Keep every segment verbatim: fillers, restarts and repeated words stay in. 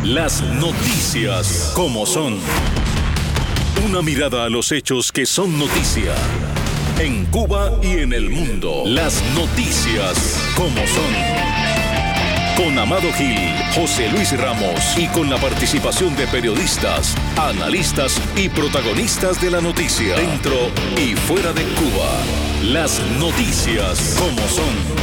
Las noticias como son. Una mirada a los hechos que son noticia. En Cuba y en el mundo. Las noticias como son. Con Amado Gil, José Luis Ramos y con la participación de periodistas, analistas y protagonistas de la noticia. Dentro y fuera de Cuba. Las noticias como son.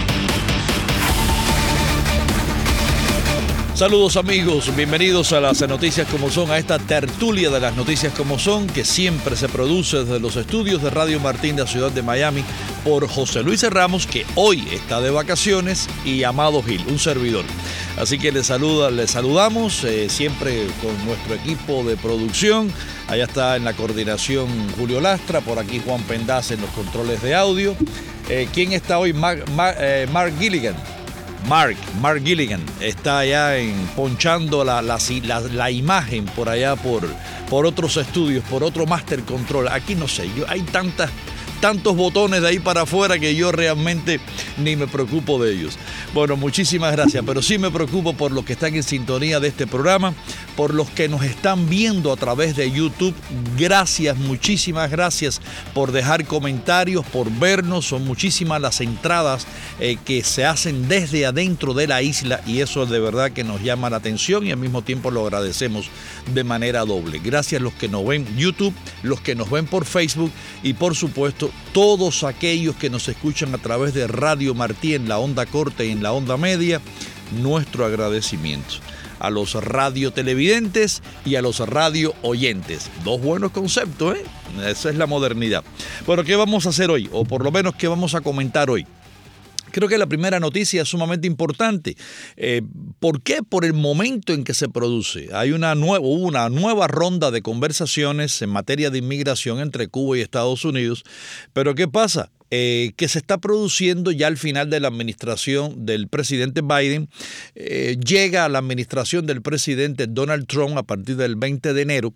Saludos amigos, bienvenidos a las noticias como son, a esta tertulia de las noticias como son, que siempre se produce desde los estudios de Radio Martín de la ciudad de Miami por José Luis Ramos, que hoy está de vacaciones, y Amado Gil, un servidor. Así que les saluda, les saludamos eh, siempre con nuestro equipo de producción. Allá está en la coordinación Julio Lastra, por aquí Juan Pendaz en los controles de audio. Eh, ¿Quién está hoy? Mark, Mark, eh, Mark Gilligan. Mark, Mark Gilligan está allá en, ponchando la, la, la, la imagen por allá por, por otros estudios, por otro Master Control. Aquí no sé, yo, hay tantas, tantos botones de ahí para afuera que yo realmente ni me preocupo de ellos. Bueno, muchísimas gracias, pero sí me preocupo por los que están en sintonía de este programa, por los que nos están viendo a través de YouTube. Gracias, muchísimas gracias por dejar comentarios, por vernos. Son muchísimas las entradas eh, que se hacen desde adentro de la isla, y eso de verdad que nos llama la atención y al mismo tiempo lo agradecemos de manera doble. Gracias a los que nos ven en YouTube, los que nos ven por Facebook y por supuesto todos aquellos que nos escuchan a través de Radio Martí en la onda corta y en la onda media. Nuestro agradecimiento a los radiotelevidentes y a los radio oyentes. Dos buenos conceptos, ¿eh? Esa es la modernidad. Bueno, ¿qué vamos a hacer hoy? O por lo menos, ¿qué vamos a comentar hoy? Creo que la primera noticia es sumamente importante. Eh, ¿Por qué? Por el momento en que se produce. Hay una nueva, una nueva ronda de conversaciones en materia de inmigración entre Cuba y Estados Unidos. Pero ¿qué pasa? Eh, que se está produciendo ya al final de la administración del presidente Biden. Eh, llega a la administración del presidente Donald Trump a partir del veinte de enero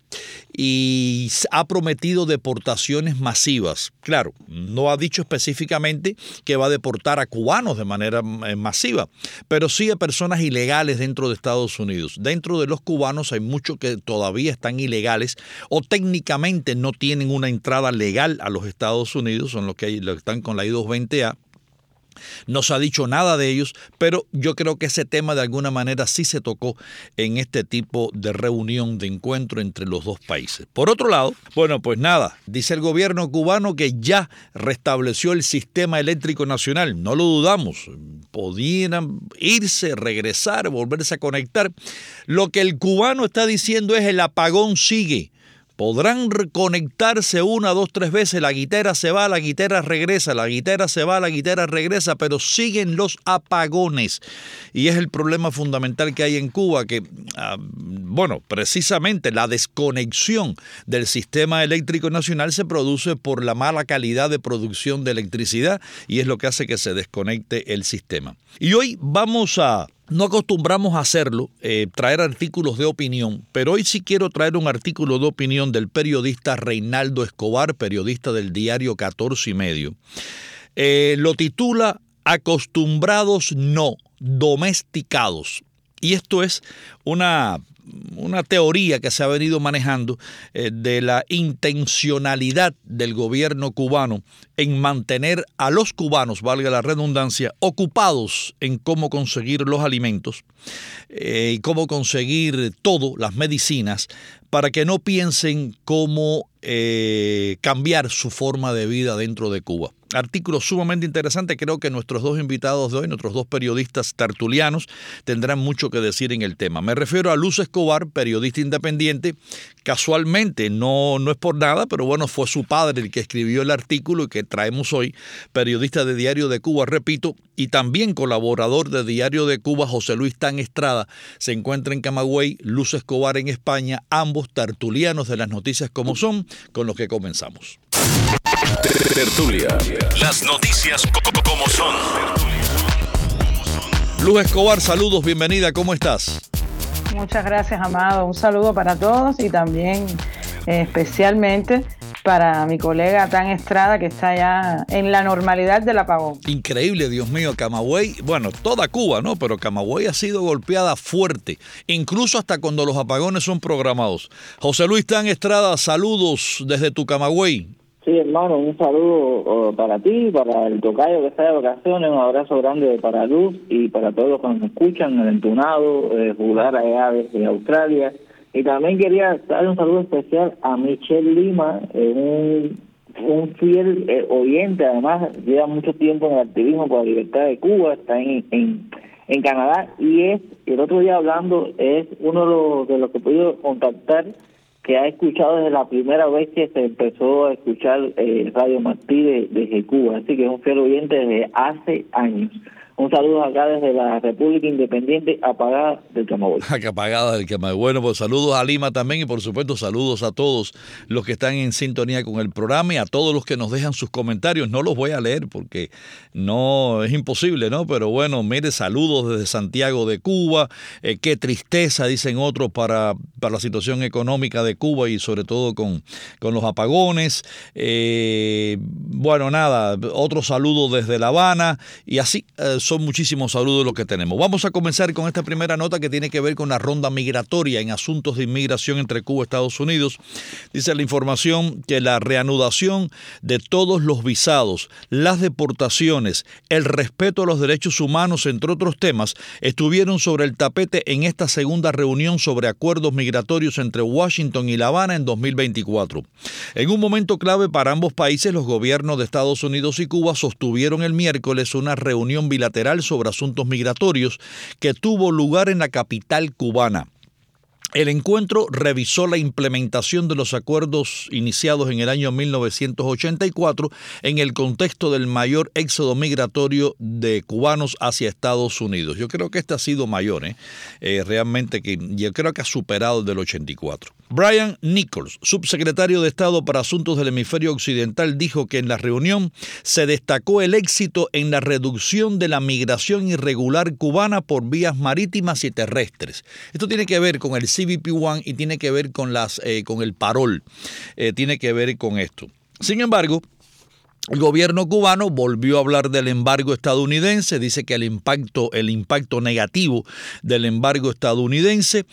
y ha prometido deportaciones masivas. Claro, no ha dicho específicamente que va a deportar a cubanos de manera masiva, pero sí a personas ilegales dentro de Estados Unidos. Dentro de los cubanos hay muchos que todavía están ilegales o técnicamente no tienen una entrada legal a los Estados Unidos, son los que hay, los están con la I doscientos veinte A. No se ha dicho nada de ellos, pero yo creo que ese tema de alguna manera sí se tocó en este tipo de reunión, de encuentro entre los dos países. Por otro lado, bueno, pues nada, dice el gobierno cubano que ya restableció el sistema eléctrico nacional. No lo dudamos, podían irse, regresar, volverse a conectar. Lo que el cubano está diciendo es: el apagón sigue. Podrán conectarse una, dos, tres veces, la guitera se va, la guitera regresa, la guitera se va, la guitera regresa, pero siguen los apagones. Y es el problema fundamental que hay en Cuba, que, ah, bueno, precisamente la desconexión del sistema eléctrico nacional se produce por la mala calidad de producción de electricidad y es lo que hace que se desconecte el sistema. Y hoy vamos a... No acostumbramos a hacerlo, eh, traer artículos de opinión, pero hoy sí quiero traer un artículo de opinión del periodista Reinaldo Escobar, periodista del diario catorce y medio. Eh, lo titula "Acostumbrados no, domesticados". Y esto es una... una teoría que se ha venido manejando eh, de la intencionalidad del gobierno cubano en mantener a los cubanos, valga la redundancia, ocupados en cómo conseguir los alimentos eh, y cómo conseguir todo, las medicinas, para que no piensen cómo eh, cambiar su forma de vida dentro de Cuba. Artículo sumamente interesante. Creo que nuestros dos invitados de hoy, nuestros dos periodistas tertulianos, tendrán mucho que decir en el tema. Me refiero a Luz Escobar, periodista independiente. Casualmente, no, no es por nada, pero bueno, fue su padre el que escribió el artículo y que traemos hoy, periodista de Diario de Cuba, repito, y también colaborador de Diario de Cuba, José Luis Tan Estrada. Se encuentra en Camagüey, Luz Escobar en España, ambos tertulianos de las noticias como son, con los que comenzamos. Tertulia. Las noticias como son. Luz Escobar, saludos, bienvenida, ¿cómo estás? Muchas gracias, Amado. Un saludo para todos y también eh, especialmente para mi colega Tan Estrada, que está ya en la normalidad del apagón. Increíble, Dios mío, Camagüey, bueno, toda Cuba, ¿no? Pero Camagüey ha sido golpeada fuerte, incluso hasta cuando los apagones son programados. José Luis Tan Estrada, saludos desde tu Camagüey. Sí, hermano, un saludo uh, para ti, para el tocayo que está de vacaciones, un abrazo grande para Luz y para todos los que nos escuchan, el entunado, eh, jugar allá desde Australia. Y también quería dar un saludo especial a Michelle Lima, eh, un, un fiel eh, oyente, además lleva mucho tiempo en el activismo por la libertad de Cuba, está en, en, en Canadá, y es, el otro día hablando, es uno de los, de los que he podido contactar, que ha escuchado desde la primera vez que se empezó a escuchar eh, Radio Martí de, desde Cuba, así que es un fiel oyente desde hace años. Un saludo acá desde la República Independiente apagada del Camagüey. Apagada del Camagüey. Bueno, pues saludos a Lima también y por supuesto saludos a todos los que están en sintonía con el programa y a todos los que nos dejan sus comentarios. No los voy a leer porque no es imposible, ¿no? Pero bueno, mire, saludos desde Santiago de Cuba. Eh, qué tristeza, dicen otros, para, para la situación económica de Cuba y sobre todo con, con los apagones. Eh, bueno, nada, otro saludo desde La Habana y así. Eh, Son muchísimos saludos los que tenemos. Vamos a comenzar con esta primera nota que tiene que ver con la ronda migratoria en asuntos de inmigración entre Cuba y Estados Unidos. Dice la información que la reanudación de todos los visados, las deportaciones, el respeto a los derechos humanos, entre otros temas, estuvieron sobre el tapete en esta segunda reunión sobre acuerdos migratorios entre Washington y La Habana en dos mil veinticuatro. En un momento clave para ambos países, los gobiernos de Estados Unidos y Cuba sostuvieron el miércoles una reunión bilateral sobre asuntos migratorios que tuvo lugar en la capital cubana. El encuentro revisó la implementación de los acuerdos iniciados en el año mil novecientos ochenta y cuatro en el contexto del mayor éxodo migratorio de cubanos hacia Estados Unidos. Yo creo que este ha sido mayor, ¿eh? Eh, realmente que yo creo que ha superado el del ochenta y cuatro. Brian Nichols, subsecretario de Estado para Asuntos del Hemisferio Occidental, dijo que en la reunión se destacó el éxito en la reducción de la migración irregular cubana por vías marítimas y terrestres. Esto tiene que ver con el C B P uno y tiene que ver con, las, eh, con el parol, eh, tiene que ver con esto. Sin embargo, el gobierno cubano volvió a hablar del embargo estadounidense, dice que el impacto, el impacto negativo del embargo estadounidense,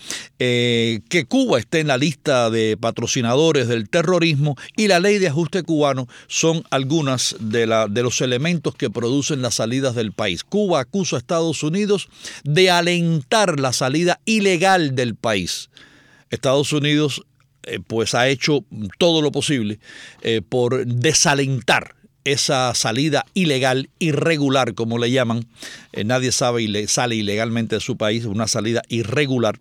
eh, que Cuba esté en la lista de patrocinadores del terrorismo y la ley de ajuste cubano son algunas de, la, de los elementos que producen las salidas del país. Cuba acusa a Estados Unidos de alentar la salida ilegal del país. Estados Unidos eh, pues ha hecho todo lo posible eh, por desalentar esa salida ilegal, irregular, como le llaman. Eh, nadie sabe y le sale ilegalmente de su país, una salida irregular,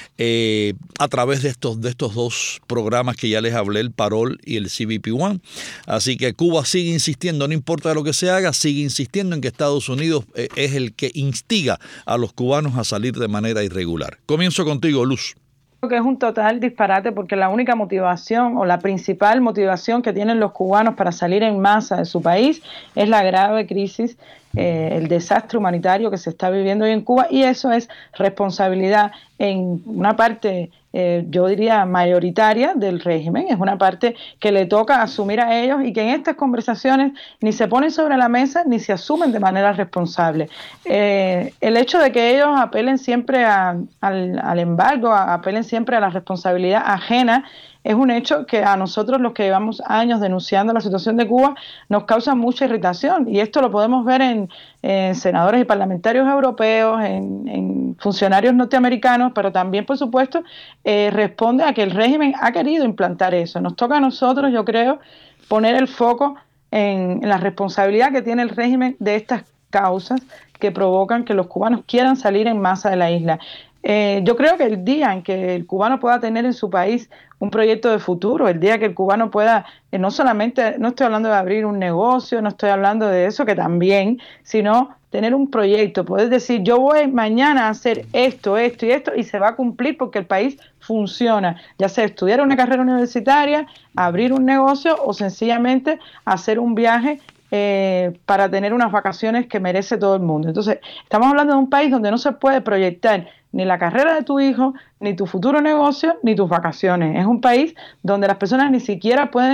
eh, a través de estos, de estos dos programas que ya les hablé, el Parol y el C B P uno. Así que Cuba sigue insistiendo, no importa lo que se haga, sigue insistiendo en que Estados Unidos eh, es el que instiga a los cubanos a salir de manera irregular. Comienzo contigo, Luz. Creo que es un total disparate porque la única motivación o la principal motivación que tienen los cubanos para salir en masa de su país es la grave crisis, eh, el desastre humanitario que se está viviendo hoy en Cuba, y eso es responsabilidad en una parte, eh, yo diría mayoritaria del régimen, es una parte que le toca asumir a ellos y que en estas conversaciones ni se ponen sobre la mesa ni se asumen de manera responsable. Eh, el hecho de que ellos apelen siempre a, al, al embargo, a, apelen siempre a la responsabilidad ajena, es un hecho que a nosotros, los que llevamos años denunciando la situación de Cuba, nos causa mucha irritación, y esto lo podemos ver en, en senadores y parlamentarios europeos, en, en funcionarios norteamericanos, pero también, por supuesto, eh, responde a que el régimen ha querido implantar eso. Nos toca a nosotros, yo creo, poner el foco en, en la responsabilidad que tiene el régimen de estas causas que provocan que los cubanos quieran salir en masa de la isla. Eh, yo creo que el día en que el cubano pueda tener en su país un proyecto de futuro, el día que el cubano pueda, eh, no solamente, no estoy hablando de abrir un negocio, no estoy hablando de eso, que también, sino tener un proyecto, poder decir, yo voy mañana a hacer esto, esto y esto, y se va a cumplir porque el país funciona, ya sea estudiar una carrera universitaria, abrir un negocio o sencillamente hacer un viaje Eh, para tener unas vacaciones que merece todo el mundo. Entonces, estamos hablando de un país donde no se puede proyectar ni la carrera de tu hijo, ni tu futuro negocio, ni tus vacaciones. Es un país donde las personas ni siquiera pueden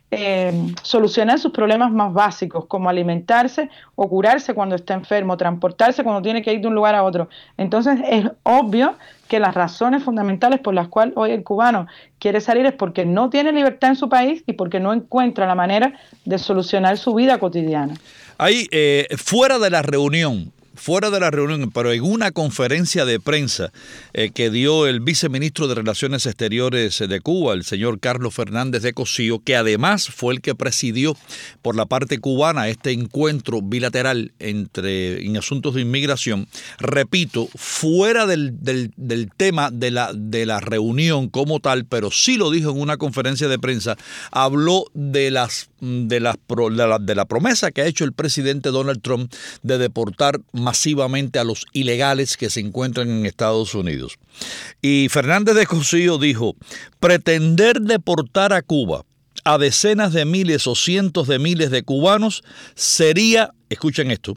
eh, solucionar sus problemas más básicos, como alimentarse o curarse cuando está enfermo, transportarse cuando tiene que ir de un lugar a otro. Entonces es obvio que las razones fundamentales por las cuales hoy el cubano quiere salir es porque no tiene libertad en su país y porque no encuentra la manera de solucionar su vida cotidiana. Ahí, eh, fuera de la reunión, fuera de la reunión, pero en una conferencia de prensa eh, que dio el viceministro de Relaciones Exteriores de Cuba, el señor Carlos Fernández de Cosío, que además fue el que presidió por la parte cubana este encuentro bilateral entre en asuntos de inmigración, repito, fuera del, del, del tema de la, de la reunión como tal, pero sí lo dijo en una conferencia de prensa, habló de las de las de la, de la promesa que ha hecho el presidente Donald Trump de deportar masivamente a los ilegales que se encuentran en Estados Unidos. Y Fernández de Cosío dijo: pretender deportar a Cuba a decenas de miles o cientos de miles de cubanos sería, escuchen esto,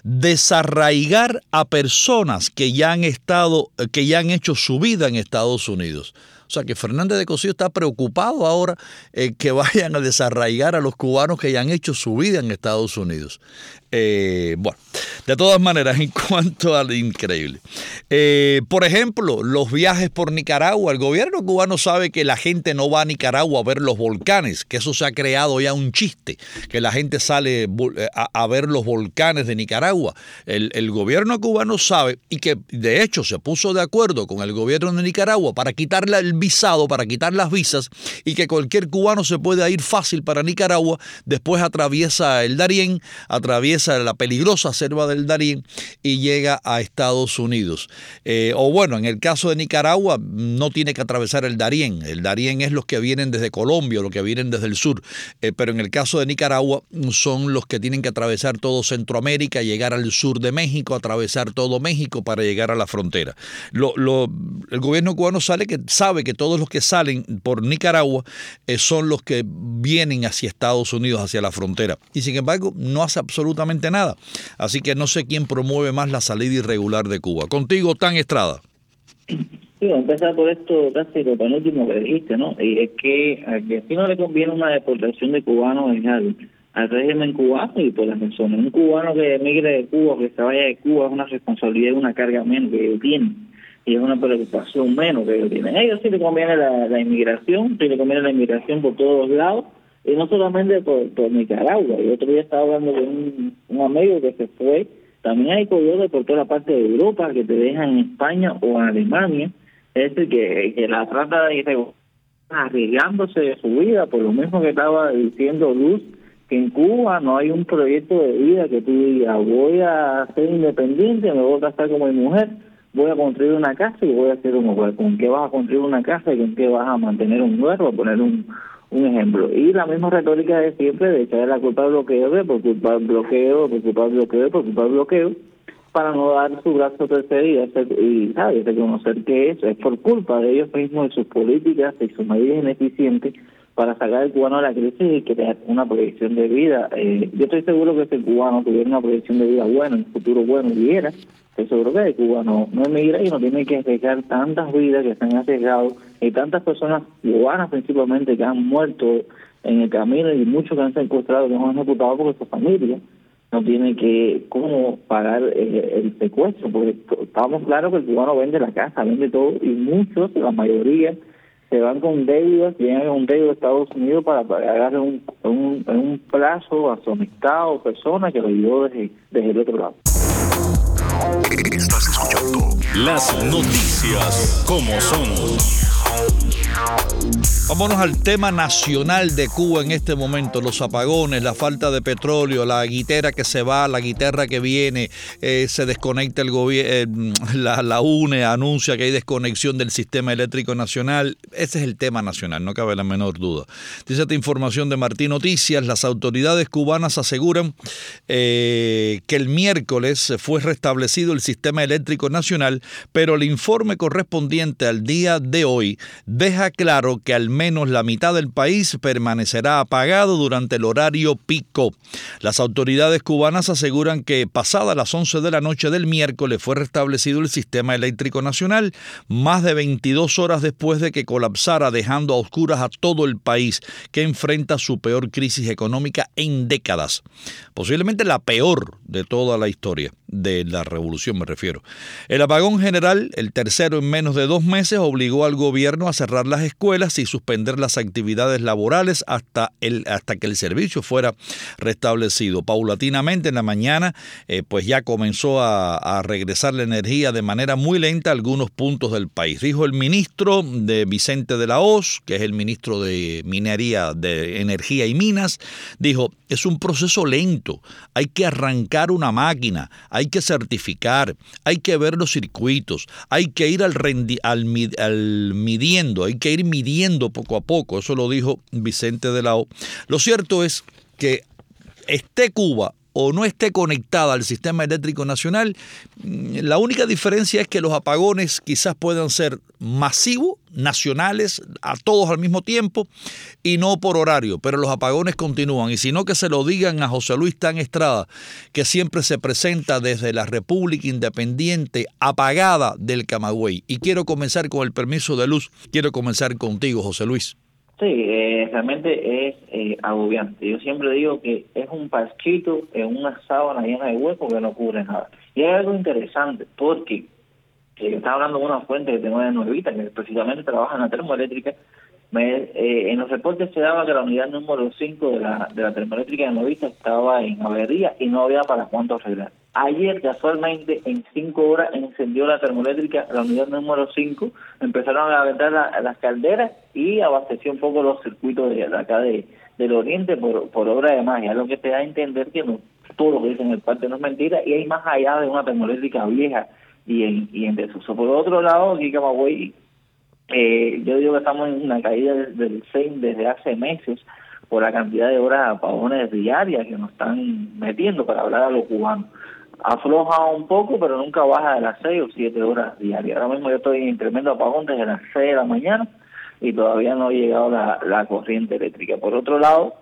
desarraigar a personas que ya han estado, que ya han hecho su vida en Estados Unidos. O sea que Fernández de Cosío está preocupado ahora eh, que vayan a desarraigar a los cubanos que ya han hecho su vida en Estados Unidos. Eh, bueno, de todas maneras, en cuanto al increíble, eh, por ejemplo, los viajes por Nicaragua, el gobierno cubano sabe que la gente no va a Nicaragua a ver los volcanes, que eso se ha creado ya un chiste, que la gente sale a, a ver los volcanes de Nicaragua. El, el gobierno cubano sabe, y que de hecho se puso de acuerdo con el gobierno de Nicaragua para quitarle el visado, para quitar las visas, y que cualquier cubano se puede ir fácil para Nicaragua, después atraviesa el Darién, atraviesa la peligrosa selva del Darién y llega a Estados Unidos. Eh, o bueno, en el caso de Nicaragua no tiene que atravesar el Darién. El Darién es los que vienen desde Colombia, los que vienen desde el sur. Eh, pero en el caso de Nicaragua son los que tienen que atravesar todo Centroamérica, llegar al sur de México, atravesar todo México para llegar a la frontera. Lo, lo, el gobierno cubano sabe que, sabe que todos los que salen por Nicaragua eh, son los que vienen hacia Estados Unidos, hacia la frontera. Y sin embargo, no hace absolutamente nada. Así que no sé quién promueve más la salida irregular de Cuba. Contigo, Tan Estrada. Sí, vamos a empezar por esto casi lo penúltimo que dijiste, ¿no? Y es que a que aquí no le conviene una deportación de cubanos al, al régimen cubano y por las personas. Un cubano que emigre de Cuba, que se vaya de Cuba, es una responsabilidad, una carga menos que ellos tienen. Y es una preocupación menos que ellos tienen. A ellos sí le conviene la, la inmigración, sí le conviene la inmigración por todos los lados, y no solamente por, por Nicaragua. Y otro día estaba hablando de un, un amigo que se fue. También hay coyotes por toda la parte de Europa que te dejan en España o en Alemania. Es decir, que, que la trata de ir arriesgándose de su vida, por lo mismo que estaba diciendo Luz, que en Cuba no hay un proyecto de vida que tú digas, voy a ser independiente, me voy a casar con mi mujer, voy a construir una casa y voy a hacer un hogar. ¿Con qué vas a construir una casa y con qué vas a mantener un hogar? Voy a poner un un ejemplo. Y la misma retórica de siempre de echar la culpa al bloqueo, de por culpa del bloqueo, por culpa del bloqueo, por culpa del bloqueo, para no dar su brazo tercero y, hacer, y ¿sabes? reconocer que eso es por culpa de ellos mismos, de sus políticas y sus medidas ineficientes para sacar al cubano de la crisis y crear una proyección de vida. Eh, yo estoy seguro que si el cubano tuviera una proyección de vida buena, un futuro bueno, viviera, estoy seguro que el cubano no emigra y no tiene que arriesgar tantas vidas que se han arriesgado y tantas personas cubanas principalmente que han muerto en el camino y muchos que han secuestrado, que no han ejecutado porque su familia no tiene que cómo pagar eh, el secuestro, porque estamos claros que el cubano vende la casa, vende todo y muchos, la mayoría, se van con deudas, llegan con deuda a Estados Unidos para pagar un, un, un plazo a su amistad o persona que lo ayudó desde, desde el otro lado. Estás escuchando las noticias como son. Vámonos al tema nacional de Cuba en este momento, los apagones, la falta de petróleo, la guitera que se va, la guitarra que viene, eh, se desconecta el gobierno, eh, la, la U N E anuncia que hay desconexión del sistema eléctrico nacional. Ese es el tema nacional, no cabe la menor duda. Dice esta información de Martín Noticias, las autoridades cubanas aseguran eh, que el miércoles fue restablecido el sistema eléctrico nacional, pero el informe correspondiente al día de hoy deja claro que al menos la mitad del país permanecerá apagado durante el horario pico. Las autoridades cubanas aseguran que pasadas las once de la noche del miércoles fue restablecido el sistema eléctrico nacional, más de veintidós horas después de que colapsara, dejando a oscuras a todo el país, que enfrenta su peor crisis económica en décadas. Posiblemente la peor de toda la historia, de la revolución me refiero. El apagón general, el tercero en menos de dos meses, obligó al gobierno a cerrar las escuelas y suspender las actividades laborales hasta, el, hasta que el servicio fuera restablecido. Paulatinamente en la mañana, eh, pues ya comenzó a, a regresar la energía de manera muy lenta a algunos puntos del país. Dijo el ministro de Vicente de la Hoz, que es el ministro de Minería, de Energía y Minas, dijo, es un proceso lento, hay que arrancar una máquina, hay que certificar, hay que ver los circuitos, hay que ir al, rendi- al, al midiendo, hay que ir midiendo poco a poco. Eso lo dijo Vicente de la Hoz. Lo cierto es que esté Cuba o no esté conectada al sistema eléctrico nacional, la única diferencia es que los apagones quizás puedan ser masivos, nacionales, a todos al mismo tiempo y no por horario, pero los apagones continúan. Y si no, que se lo digan a José Luis Tan Estrada, que siempre se presenta desde la República Independiente apagada del Camagüey. Y quiero comenzar con el permiso de Luz, quiero comenzar contigo, José Luis. Sí, eh, realmente es eh, agobiante. Yo siempre digo que es un parchito en una sábana llena de huecos que no cubre nada. Y hay algo interesante, porque eh, yo estaba hablando con una fuente que tengo de Nuevita, que precisamente trabaja en la termoeléctrica. Me, eh, en los reportes se daba que la unidad número cinco de la, de la termoeléctrica de Nuevita estaba en avería y no había para cuánto arreglar. Ayer, casualmente, en cinco horas encendió la termoeléctrica, la unidad número cinco, empezaron a aventar la, las calderas y abasteció un poco los circuitos de, de acá de, del oriente por, por obra de magia, lo que te da a entender que no, todo lo que dicen en el parte no es mentira y hay más allá de una termoeléctrica vieja y en, y en desuso. Por otro lado, aquí Camagüey, eh, yo digo que estamos en una caída del C E I M desde hace meses por la cantidad de horas de apagones diarias que nos están metiendo, para hablar a los cubanos. Afloja un poco, pero nunca baja de las seis o siete horas diarias. Ahora mismo yo estoy en tremendo apagón desde las seis de la mañana y todavía no ha llegado la, la corriente eléctrica. Por otro lado,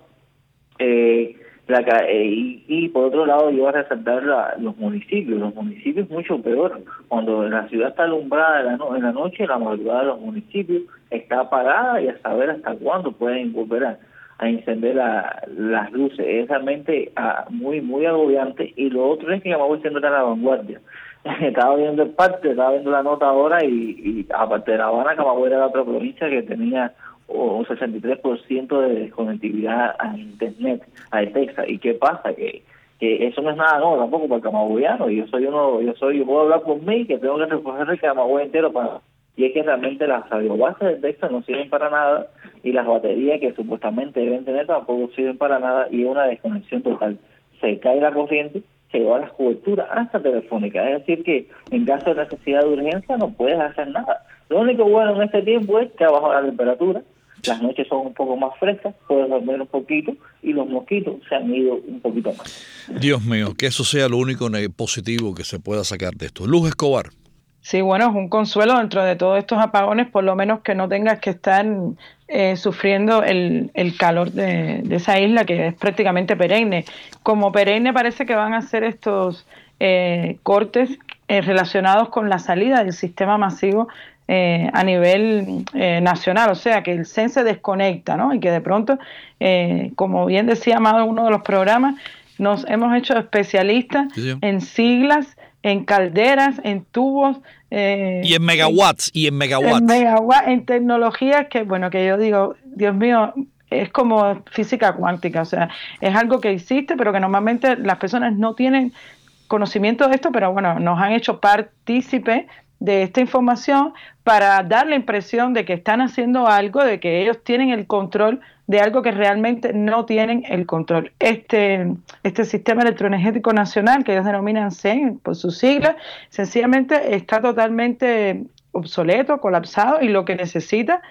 eh, la, eh, y, y por otro lado yo voy a resaltar la, los municipios. Los municipios mucho peor. Cuando la ciudad está alumbrada en la, no, en la noche, la madrugada de los municipios está apagada y a saber hasta cuándo pueden volver a a encender la, las luces. Es realmente uh, muy muy agobiante. Y lo otro es que Camagüey siempre está en la vanguardia. Estaba viendo el parte, estaba viendo la nota ahora y, y aparte de La Habana, Camagüey era la otra provincia que tenía un sesenta y tres por ciento de desconectividad a internet, a Texas. ¿Y qué pasa? Que que eso no es nada nuevo tampoco para el camagüeyano. Yo soy uno, yo soy, yo puedo hablar por mí, que tengo que recoger el Camagüey entero para... Y es que realmente las radiobases de Texas no sirven para nada y las baterías que supuestamente deben tener tampoco sirven para nada y es una desconexión total. Se cae la corriente, se va a las coberturas hasta telefónicas. Es decir que en caso de necesidad de urgencia no puedes hacer nada. Lo único bueno en este tiempo es que ha bajado la temperatura, las noches son un poco más frescas, puedes dormir un poquito y los mosquitos se han ido un poquito más. Dios mío, que eso sea lo único positivo que se pueda sacar de esto. Luz Escobar. Sí, bueno, es un consuelo dentro de todos estos apagones, por lo menos que no tengas que estar eh, sufriendo el, el calor de, de esa isla que es prácticamente perenne. Como perenne parece que van a ser estos eh, cortes eh, relacionados con la salida del sistema masivo eh, a nivel eh, nacional, o sea que el C E N se desconecta, ¿no? Y que de pronto, eh, como bien decía Amado en uno de los programas, nos hemos hecho especialistas sí, sí. en siglas, en calderas, en tubos. Eh, y en megawatts, en, y en megawatts. En megawatts, en tecnologías que, bueno, que yo digo, Dios mío, es como física cuántica, o sea, es algo que existe, pero que normalmente las personas no tienen conocimiento de esto, pero bueno, nos han hecho partícipe de esta información para dar la impresión de que están haciendo algo, de que ellos tienen el control de algo que realmente no tienen el control. Este, este sistema electroenergético nacional, que ellos denominan C E N por sus siglas, sencillamente está totalmente obsoleto, colapsado, y lo que necesita,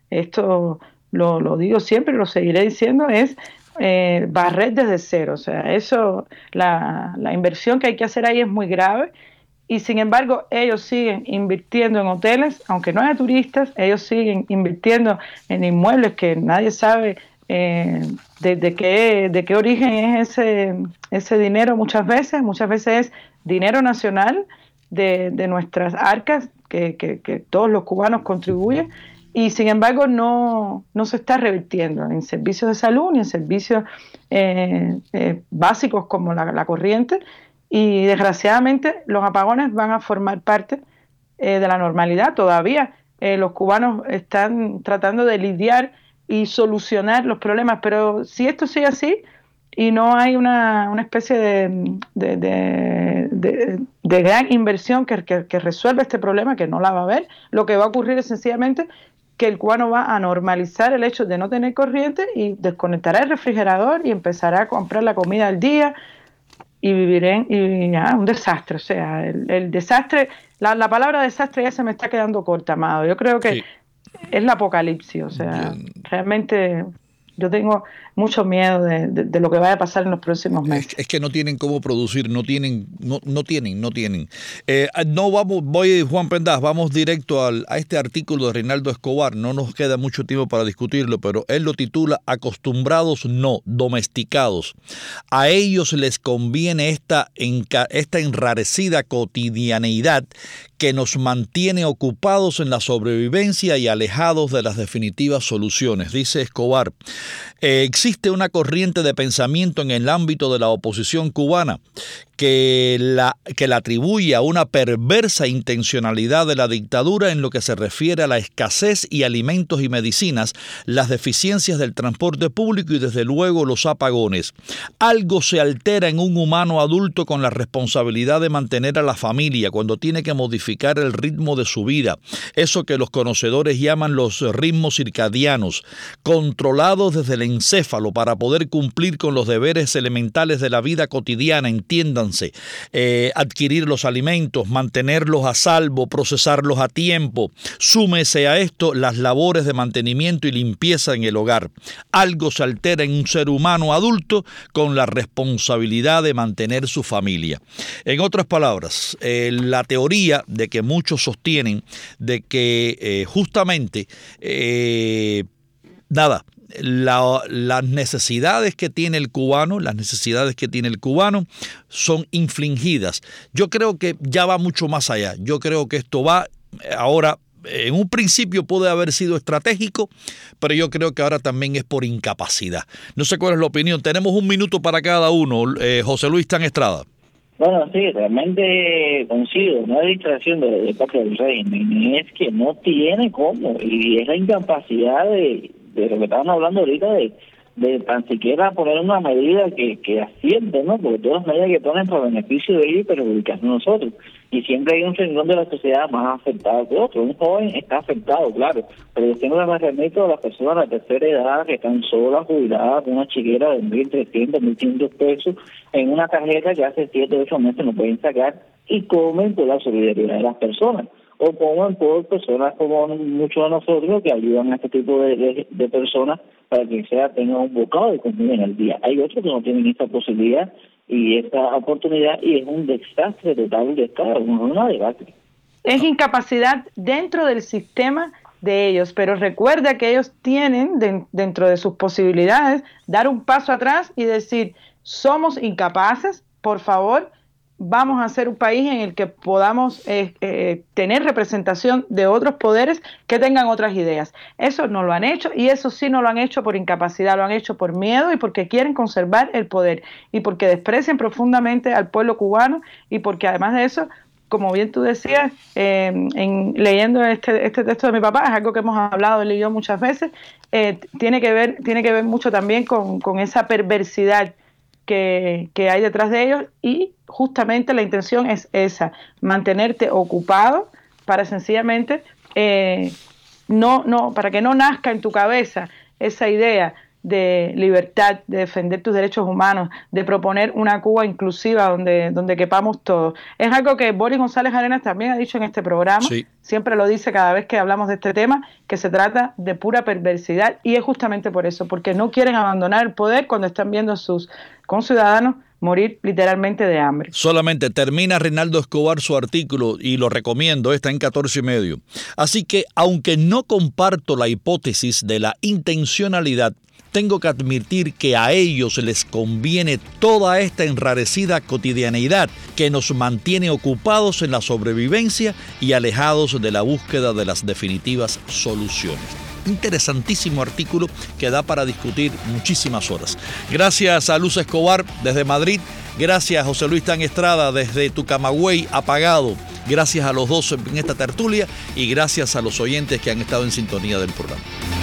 esto lo, lo digo siempre y lo seguiré diciendo, es eh, barrer desde cero. O sea, eso, la, la inversión que hay que hacer ahí es muy grave. y sin embargo ellos siguen invirtiendo en hoteles, aunque no haya turistas, ellos siguen invirtiendo en inmuebles que nadie sabe eh, de, de, qué, de qué origen es ese, ese dinero muchas veces, muchas veces es dinero nacional de, de nuestras arcas, que, que, que todos los cubanos contribuyen, y sin embargo no, no se está revirtiendo en servicios de salud ni en servicios eh, eh, básicos como la, la corriente. Y desgraciadamente los apagones van a formar parte eh, de la normalidad. Todavía eh, los cubanos están tratando de lidiar y solucionar los problemas, pero si esto sigue así y no hay una, una especie de, de, de, de, de gran inversión que, que, que resuelva este problema, que no la va a haber, lo que va a ocurrir es sencillamente que el cubano va a normalizar el hecho de no tener corriente y desconectará el refrigerador y empezará a comprar la comida al día, y viviré y ah, un desastre. O sea, el, el desastre, la, la palabra desastre ya se me está quedando corta, Amado. Yo creo que sí. Es el apocalipsis. O sea, Bien. Realmente yo tengo mucho miedo de, de, de lo que vaya a pasar en los próximos meses. Es, es que no tienen cómo producir, no tienen, no, no tienen, no tienen. Eh, no vamos, voy, Juan Pendas, vamos directo al, a este artículo de Reinaldo Escobar. No nos queda mucho tiempo para discutirlo, pero él lo titula Acostumbrados no, domesticados. A ellos les conviene esta, enca, esta enrarecida cotidianeidad que nos mantiene ocupados en la sobrevivencia y alejados de las definitivas soluciones. Dice Escobar, eh, existe una corriente de pensamiento en el ámbito de la oposición cubana que la, que la atribuye a una perversa intencionalidad de la dictadura en lo que se refiere a la escasez y alimentos y medicinas, las deficiencias del transporte público y desde luego los apagones. Algo se altera en un humano adulto con la responsabilidad de mantener a la familia cuando tiene que modificar el ritmo de su vida, eso que los conocedores llaman los ritmos circadianos, controlados desde el encéfalo para poder cumplir con los deberes elementales de la vida cotidiana, entiendan. Eh, adquirir los alimentos, mantenerlos a salvo, procesarlos a tiempo. Súmese a esto las labores de mantenimiento y limpieza en el hogar. Algo se altera en un ser humano adulto con la responsabilidad de mantener su familia. En otras palabras, eh, la teoría de que muchos sostienen de que eh, justamente eh, nada, La, las necesidades que tiene el cubano, las necesidades que tiene el cubano son infligidas. Yo creo que ya va mucho más allá. Yo creo que esto va ahora, en un principio puede haber sido estratégico, pero yo creo que ahora también es por incapacidad. No sé cuál es la opinión. Tenemos un minuto para cada uno. Eh, José Luis Tan Estrada. Bueno, sí, realmente coincido, no es distracción de, de parte del régimen, es que no tiene cómo, y es la incapacidad de, de lo que estaban hablando ahorita, de, de tan siquiera poner una medida que, que asciende, ¿no? Porque todas las medidas que ponen para beneficio de ellos y perjudican a nosotros. Y siempre hay un renglón de la sociedad más afectado que otro. Un joven está afectado, claro, pero yo siempre me remito a las personas de tercera edad que están solas, jubiladas, con una chiquera de mil trescientos, mil quinientos pesos en una tarjeta que hace siete, ocho meses no pueden sacar y comen por la solidaridad de las personas. O comen por personas como muchos de nosotros que ayudan a este tipo de, de, de personas para que sea tenga un bocado de comida en el día. Hay otros que no tienen esta posibilidad y esta oportunidad y es un desastre total de Estado, una debate. Es incapacidad dentro del sistema de ellos, pero recuerda que ellos tienen de, dentro de sus posibilidades dar un paso atrás y decir, somos incapaces, por favor, vamos a ser un país en el que podamos eh, eh, tener representación de otros poderes que tengan otras ideas. Eso no lo han hecho y eso sí no lo han hecho por incapacidad, lo han hecho por miedo y porque quieren conservar el poder y porque desprecian profundamente al pueblo cubano y porque además de eso, como bien tú decías, eh, en, leyendo este, este texto de mi papá, es algo que hemos hablado él y yo muchas veces, eh, tiene que ver, tiene que ver mucho también con, con esa perversidad Que, que hay detrás de ellos y justamente la intención es esa, mantenerte ocupado para sencillamente eh, no, no, para que no nazca en tu cabeza esa idea de libertad, de defender tus derechos humanos, de proponer una Cuba inclusiva donde, donde quepamos todos. Es algo que Boris González Arenas también ha dicho en este programa, sí. Siempre lo dice cada vez que hablamos de este tema, que se trata de pura perversidad y es justamente por eso, porque no quieren abandonar el poder cuando están viendo a sus conciudadanos morir literalmente de hambre. Solamente termina Reinaldo Escobar su artículo y lo recomiendo, está en catorce y medio. Así que, aunque no comparto la hipótesis de la intencionalidad, tengo que admitir que a ellos les conviene toda esta enrarecida cotidianeidad que nos mantiene ocupados en la sobrevivencia y alejados de la búsqueda de las definitivas soluciones. Interesantísimo artículo que da para discutir muchísimas horas. Gracias a Luz Escobar desde Madrid, gracias a José Luis Tan Estrada desde tu Camagüey apagado, gracias a los dos en esta tertulia y gracias a los oyentes que han estado en sintonía del programa.